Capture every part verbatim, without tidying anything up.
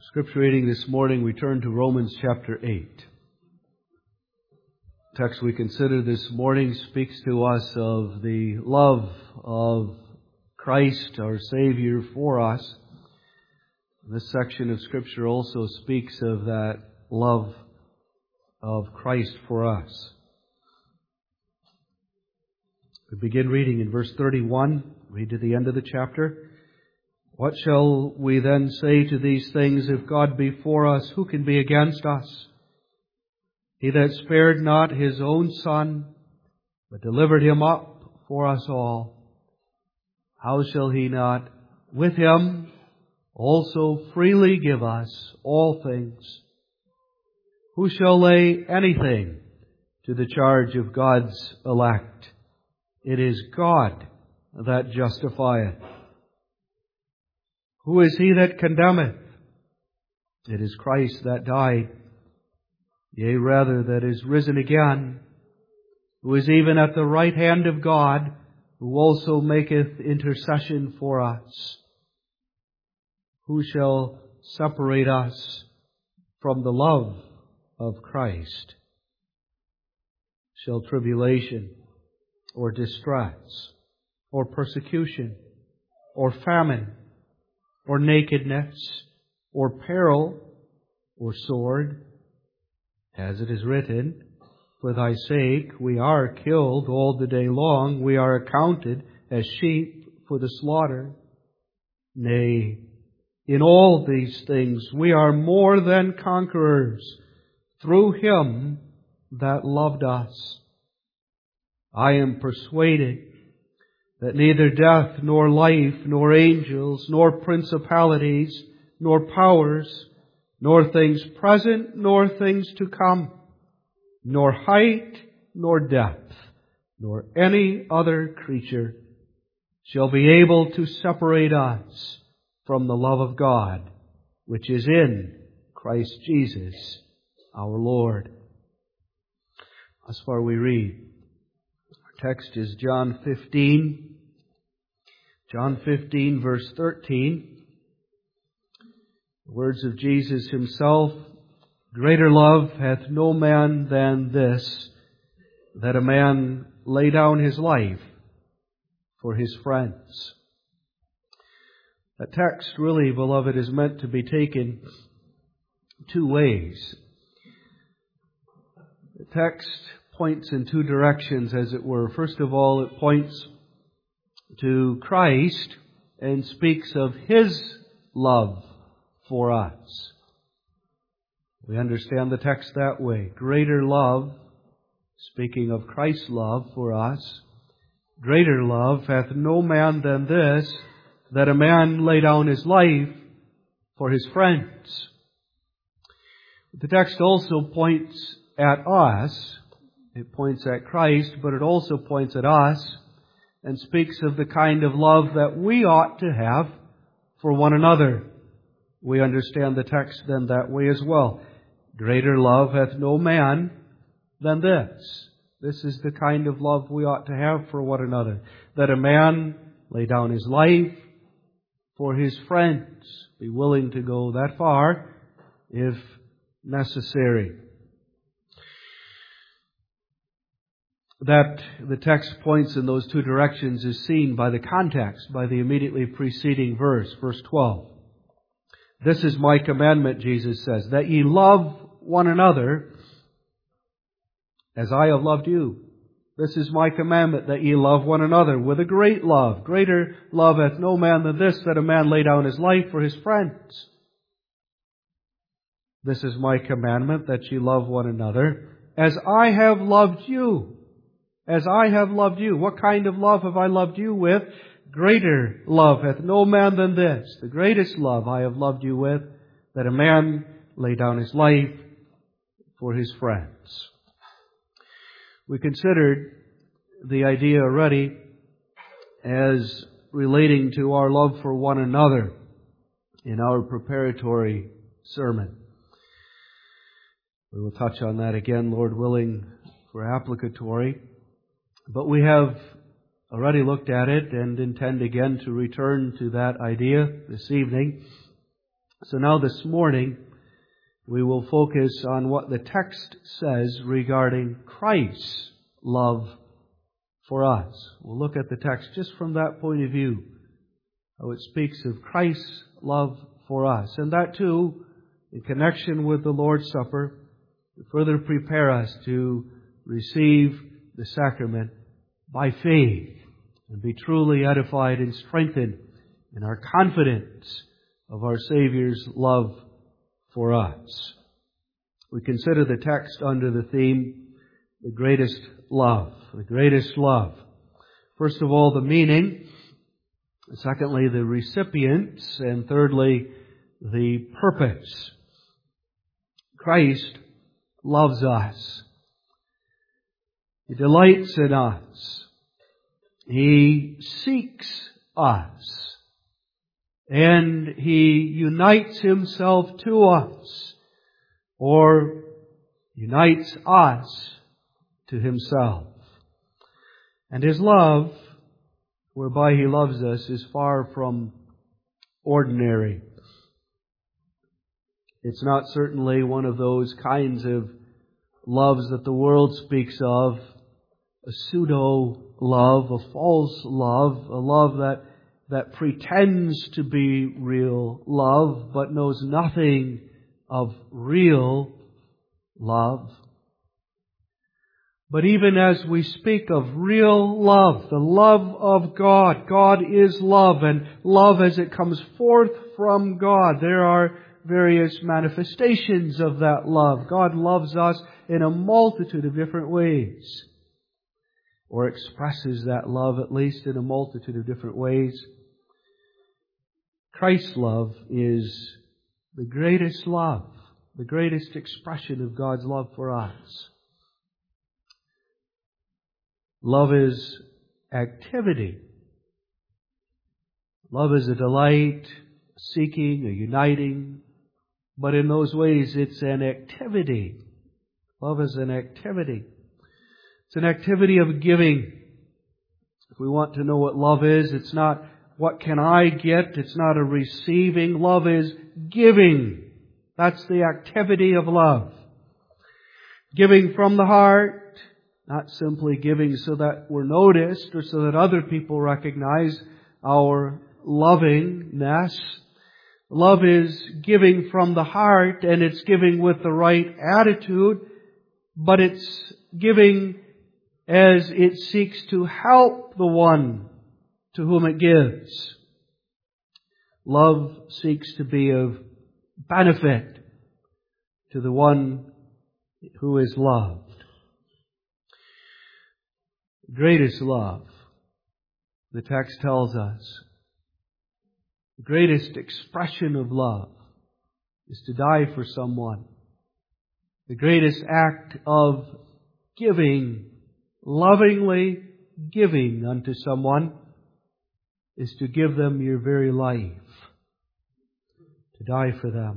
Scripture reading this morning, we turn to Romans chapter eight. The text we consider this morning speaks to us of the love of Christ, our Savior, for us. This section of Scripture also speaks of that love of Christ for us. We begin reading in verse thirty-one, read to the end of the chapter. What shall we then say to these things? If God be for us, who can be against us? He that spared not His own Son, but delivered Him up for us all, how shall He not with Him also freely give us all things? Who shall lay anything to the charge of God's elect? It is God that justifieth. Who is he that condemneth? It is Christ that died, yea, rather, that is risen again, who is even at the right hand of God, who also maketh intercession for us. Who shall separate us from the love of Christ? Shall tribulation, or distress, or persecution, or famine, or nakedness, or peril, or sword? As it is written, for thy sake we are killed all the day long, we are accounted as sheep for the slaughter. Nay, in all these things we are more than conquerors, through Him that loved us. I am persuaded that neither death, nor life, nor angels, nor principalities, nor powers, nor things present, nor things to come, nor height, nor depth, nor any other creature shall be able to separate us from the love of God, which is in Christ Jesus our Lord. Thus far we read. Our text is John fifteen. John fifteen, verse thirteen. The words of Jesus Himself, greater love hath no man than this, that a man lay down his life for his friends. That text really, beloved, is meant to be taken two ways. The text points in two directions, as it were. First of all, it points to Christ and speaks of His love for us. We understand the text that way. Greater love, speaking of Christ's love for us, greater love hath no man than this, that a man lay down his life for his friends. The text also points at us. It points at Christ, but it also points at us and speaks of the kind of love that we ought to have for one another. We understand the text then that way as well. Greater love hath no man than this. This is the kind of love we ought to have for one another. That a man lay down his life for his friends. Be willing to go that far if necessary. That the text points in those two directions is seen by the context, by the immediately preceding verse, verse twelve. This is my commandment, Jesus says, that ye love one another as I have loved you. This is my commandment, that ye love one another with a great love. Greater love hath no man than this, that a man lay down his life for his friends. This is my commandment, that ye love one another as I have loved you. As I have loved you. What kind of love have I loved you with? Greater love hath no man than this. The greatest love I have loved you with, that a man lay down his life for his friends. We considered the idea already as relating to our love for one another in our preparatory sermon. We will touch on that again, Lord willing, for applicatory. But we have already looked at it and intend again to return to that idea this evening So now this morning, we will focus on what the text says regarding Christ's love for us. We'll look at the text just from that point of view, how it speaks of Christ's love for us. And that too, in connection with the Lord's Supper, to further prepare us to receive the sacrament by faith and be truly edified and strengthened in our confidence of our Savior's love for us. We consider the text under the theme, the greatest love. The greatest love. First of all, the meaning. Secondly, the recipients. And thirdly, the purpose. Christ loves us. He delights in us. He seeks us. And He unites Himself to us, or unites us to Himself. And His love, whereby He loves us, is far from ordinary. It's not certainly one of those kinds of loves that the world speaks of, a pseudo-love, a false love, a love that that pretends to be real love, but knows nothing of real love. But even as we speak of real love, the love of God, God is love, and love as it comes forth from God, there are various manifestations of that love. God loves us in a multitude of different ways, or expresses that love at least in a multitude of different ways. Christ's love is the greatest love, the greatest expression of God's love for us. Love is activity. Love is a delight, a seeking, a uniting. But in those ways, it's an activity. Love is an activity. It's an activity of giving. If we want to know what love is, it's not what can I get? It's not a receiving. Love is giving. That's the activity of love. Giving from the heart, not simply giving so that we're noticed or so that other people recognize our lovingness. Love is giving from the heart, and it's giving with the right attitude, but it's giving as it seeks to help the one to whom it gives. Love seeks to be of benefit to the one who is loved. Greatest love, the text tells us, the greatest expression of love is to die for someone. The greatest act of giving, lovingly giving unto someone, is to give them your very life, to die for them.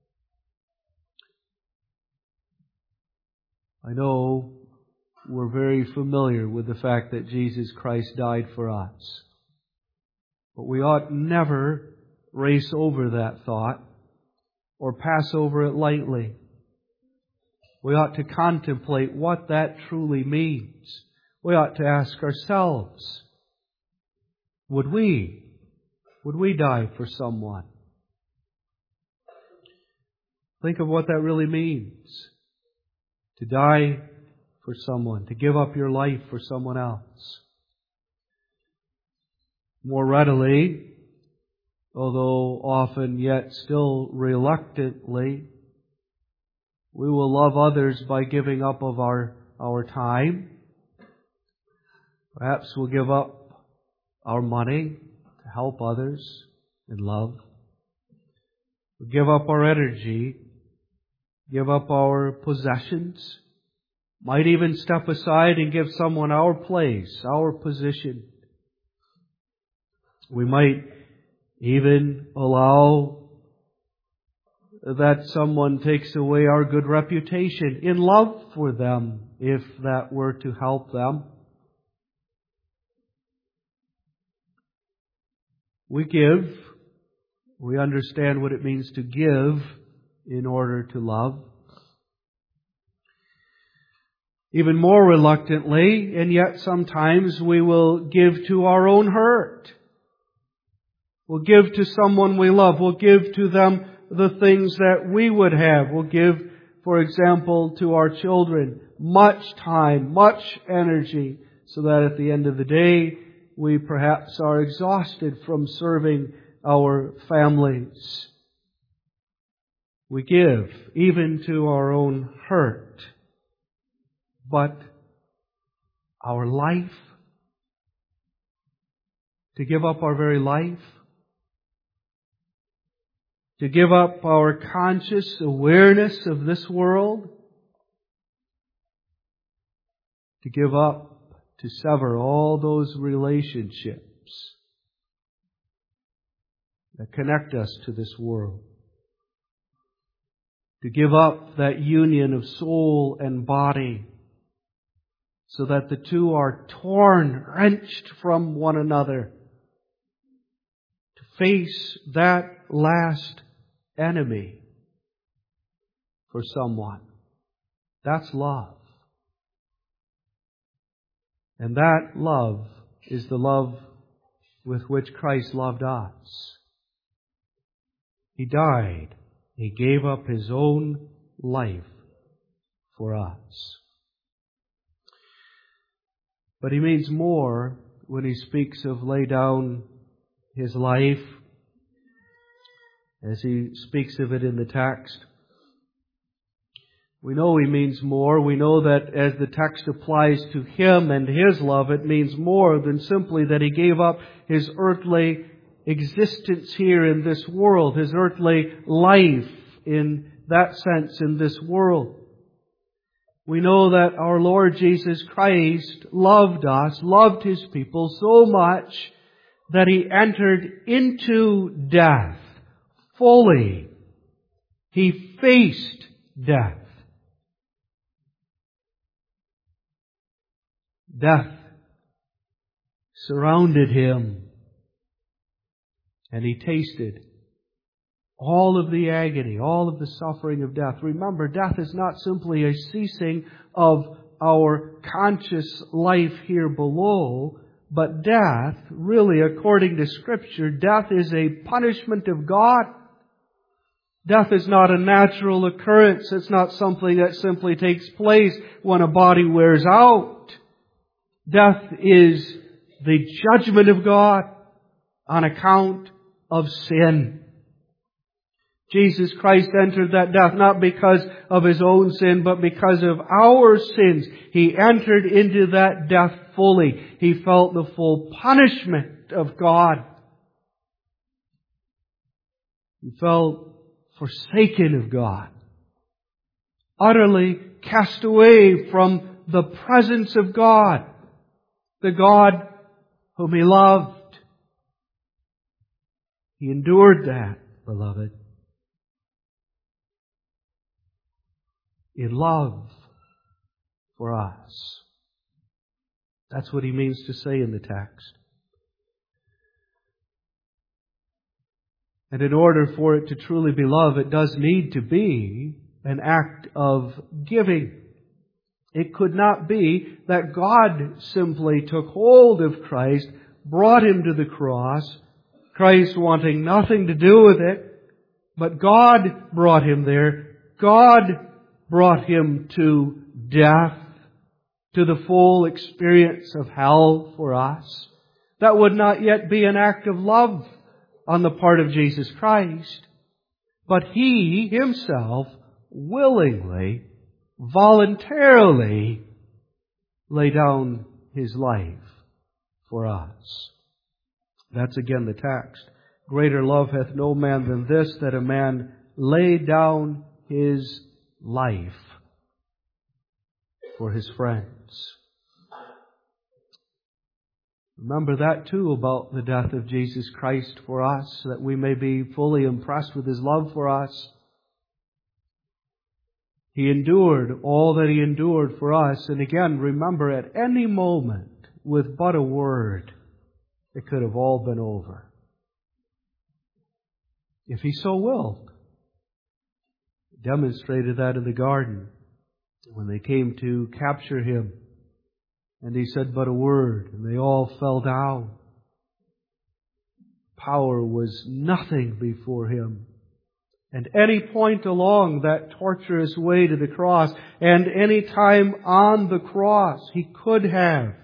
I know we're very familiar with the fact that Jesus Christ died for us. But we ought never race over that thought or pass over it lightly. We ought to contemplate what that truly means. We ought to ask ourselves, would we, would we die for someone? Think of what that really means. To die for someone, to give up your life for someone else. More readily, although often yet still reluctantly, we will love others by giving up of our, our time. Perhaps we'll give up our money to help others in love. We'll give up our energy, give up our possessions, might even step aside and give someone our place, our position. We might even allow that someone takes away our good reputation in love for them, if that were to help them. We give, We understand what it means to give in order to love. Even more reluctantly, and yet sometimes we will give to our own hurt. We'll give to someone we love. We'll give to them the things that we would have. We'll give, for example, to our children much time, much energy, so that at the end of the day, we perhaps are exhausted from serving our families. We give even to our own hurt. But our life, to give up our very life, to give up our conscious awareness of this world, to give up, to sever all those relationships that connect us to this world, to give up that union of soul and body, so that the two are torn, wrenched from one another, to face that last enemy for someone. That's love. And that love is the love with which Christ loved us. He died. He gave up His own life for us. But He means more when He speaks of lay down His life, as He speaks of it in the text. We know He means more. We know that as the text applies to Him and His love, it means more than simply that He gave up His earthly existence here in this world, His earthly life in that sense in this world. We know that our Lord Jesus Christ loved us, loved His people so much that He entered into death fully. He faced death. Death surrounded Him, and He tasted all of the agony, all of the suffering of death. Remember, death is not simply a ceasing of our conscious life here below, but death, really, according to Scripture, death is a punishment of God. Death is not a natural occurrence. It's not something that simply takes place when a body wears out. Death is the judgment of God on account of sin. Jesus Christ entered that death not because of His own sin, but because of our sins. He entered into that death fully. He felt the full punishment of God. He felt forsaken of God, utterly cast away from the presence of God, the God whom He loved. He endured that, beloved, in love for us. That's what He means to say in the text. And in order for it to truly be love, it does need to be an act of giving. It could not be that God simply took hold of Christ, brought Him to the cross, Christ wanting nothing to do with it, but God brought Him there. God brought Him to death, to the full experience of hell for us. That would not yet be an act of love on the part of Jesus Christ. But He Himself willingly, voluntarily lay down His life for us. That's again the text. Greater love hath no man than this, that a man lay down his life for his friends. Remember that too about the death of Jesus Christ for us, that we may be fully impressed with His love for us. He endured all that He endured for us. And again, remember, at any moment, with but a word, it could have all been over. if He so willed. He demonstrated that in the garden when they came to capture Him. And He said but a word, and they all fell down. Power was nothing before Him. And any point along that tortuous way to the cross, and any time on the cross, He could have,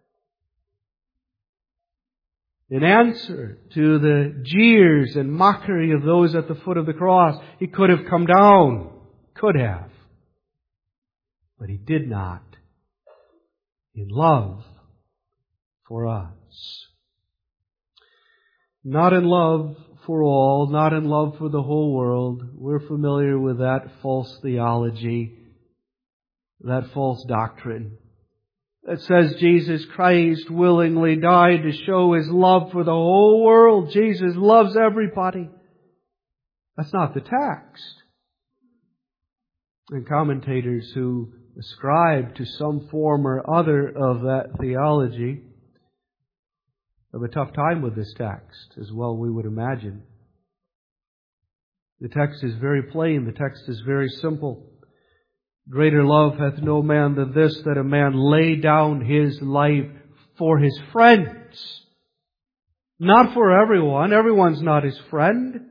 in answer to the jeers and mockery of those at the foot of the cross, He could have come down. Could have. But He did not. In love for us. Not in love for all, not in love for the whole world. We're familiar with that false theology, that false doctrine that says Jesus Christ willingly died to show His love for the whole world. Jesus loves everybody. That's not the text. And commentators who ascribe to some form or other of that theology have a tough time with this text, as well we would imagine. The text is very plain. The text is very simple. Greater love hath no man than this, that a man lay down his life for his friends. Not for everyone. Everyone's not his friend.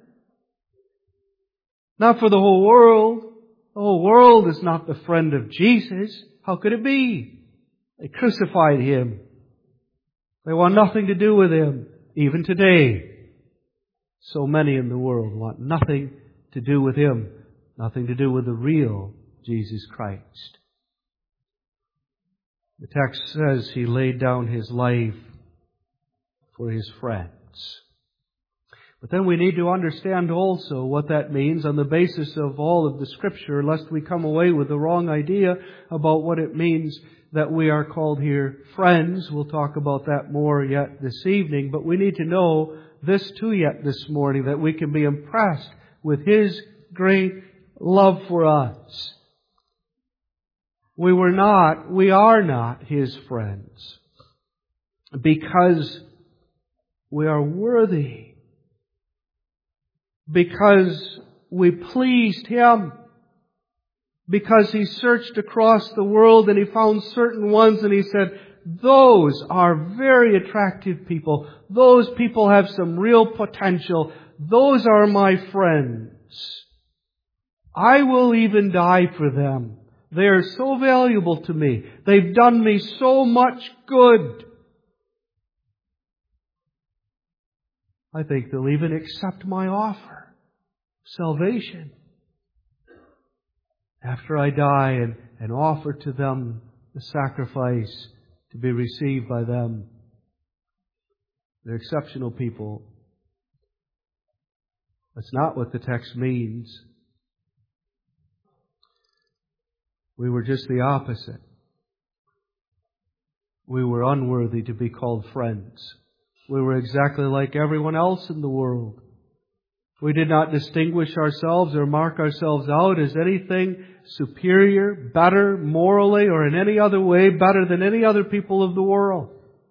Not for the whole world. The whole world is not the friend of Jesus. How could it be? They crucified Him. They want nothing to do with Him. Even today, so many in the world want nothing to do with Him. Nothing to do with the real Jesus Christ. The text says He laid down His life for His friends. But then we need to understand also what that means on the basis of all of the Scripture, lest we come away with the wrong idea about what it means that we are called here friends. We'll talk about that more yet this evening. But we need to know this too yet this morning, that we can be impressed with His great love for us. We were not, we are not His friends because we are worthy. Because we pleased Him. Because He searched across the world and He found certain ones and He said, those are very attractive people. Those people have some real potential. Those are my friends. I will even die for them. They are so valuable to me. They've done me so much good. I think they'll even accept my offer. Salvation. After I die and, and offer to them the sacrifice to be received by them. They're exceptional people. That's not what the text means. We were just the opposite. We were unworthy to be called friends. We were exactly like everyone else in the world. We did not distinguish ourselves or mark ourselves out as anything superior, better, morally, or in any other way better than any other people of the world.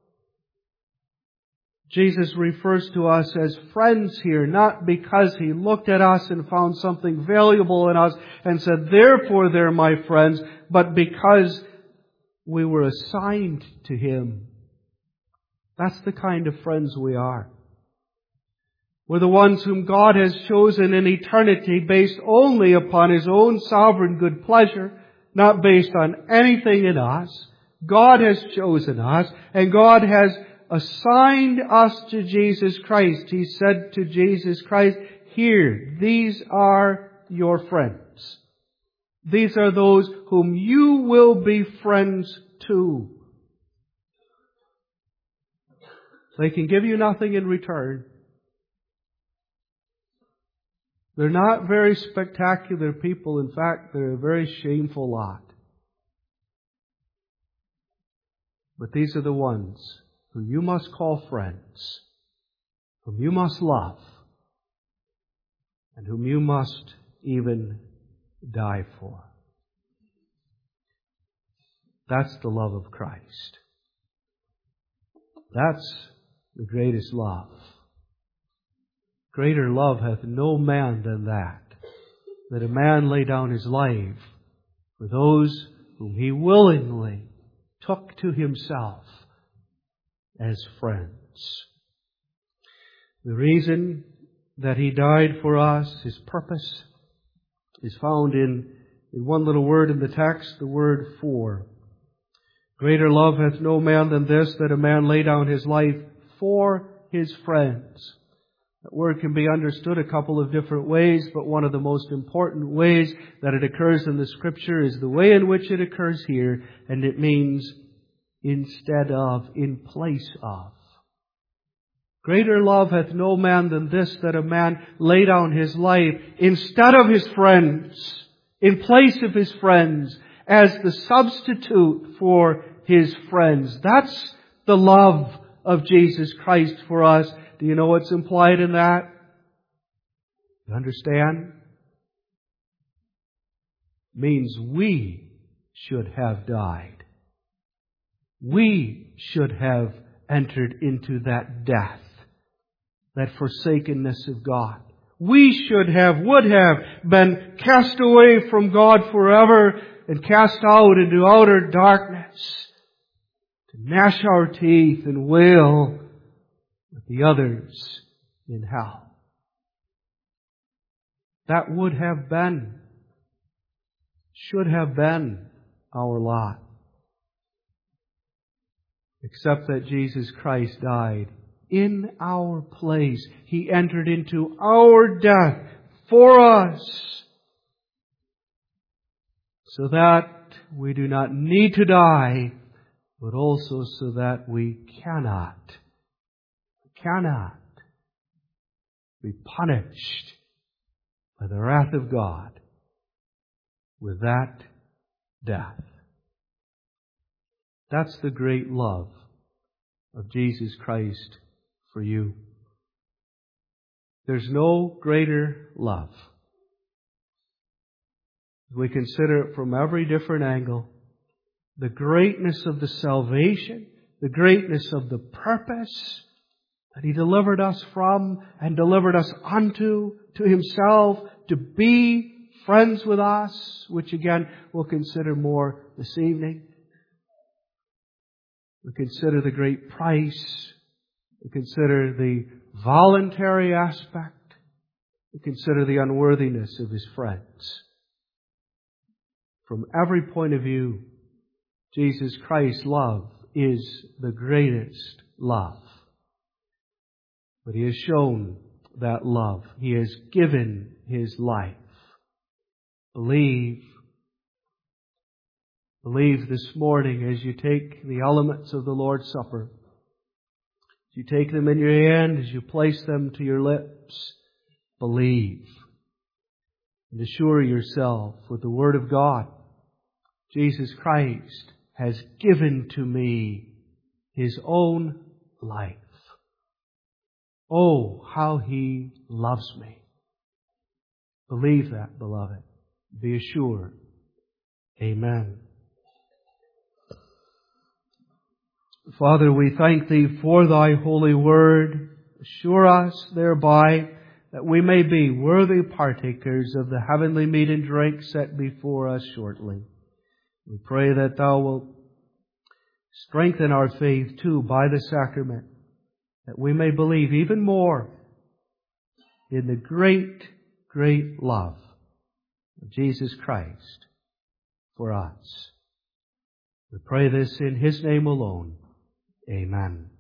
Jesus refers to us as friends here, not because He looked at us and found something valuable in us and said, therefore they're my friends, but because we were assigned to Him. That's the kind of friends we are. We're the ones whom God has chosen in eternity based only upon His own sovereign good pleasure, not based on anything in us. God has chosen us, and God has assigned us to Jesus Christ. He said to Jesus Christ, here, these are your friends. These are those whom you will be friends to. They can give you nothing in return. They're not very spectacular people. In fact, they're a very shameful lot. But these are the ones whom you must call friends, whom you must love, and whom you must even die for. That's the love of Christ. That's the greatest love. Greater love hath no man than that, that a man lay down his life for those whom he willingly took to himself as friends. The reason that He died for us, His purpose, is found in, in one little word in the text, the word for. Greater love hath no man than this, that a man lay down his life for his friends. That word can be understood a couple of different ways, but one of the most important ways that it occurs in the Scripture is the way in which it occurs here, and it means instead of, in place of. Greater love hath no man than this, that a man lay down his life instead of his friends, in place of his friends, as the substitute for his friends. That's the love of Jesus Christ for us. Do you know what's implied in that? You understand? It means we should have died. We should have entered into that death, that forsakenness of God. We should have, would have been cast away from God forever and cast out into outer darkness to gnash our teeth and wail with the others in hell. That would have been, should have been our lot. Except that Jesus Christ died in our place. He entered into our death for us, so that we do not need to die, but also so that we cannot, cannot be punished by the wrath of God with that death. That's the great love of Jesus Christ for you. There's no greater love. We consider it from every different angle. The greatness of the salvation, the greatness of the purpose that He delivered us from and delivered us unto, to Himself, to be friends with us, which again we'll consider more this evening. We consider the great price. We consider the voluntary aspect. We consider the unworthiness of His friends. From every point of view, Jesus Christ's love is the greatest love. But He has shown that love. He has given His life. Believe. Believe this morning as you take the elements of the Lord's Supper. As you take them in your hand, as you place them to your lips, believe. And assure yourself with the Word of God, Jesus Christ has given to me His own life. Oh, how He loves me. Believe that, beloved. Be assured. Amen. Father, we thank Thee for Thy holy word. Assure us thereby that we may be worthy partakers of the heavenly meat and drink set before us shortly. We pray that Thou wilt strengthen our faith too by the sacrament, that we may believe even more in the great, great love of Jesus Christ for us. We pray this in His name alone. Amen.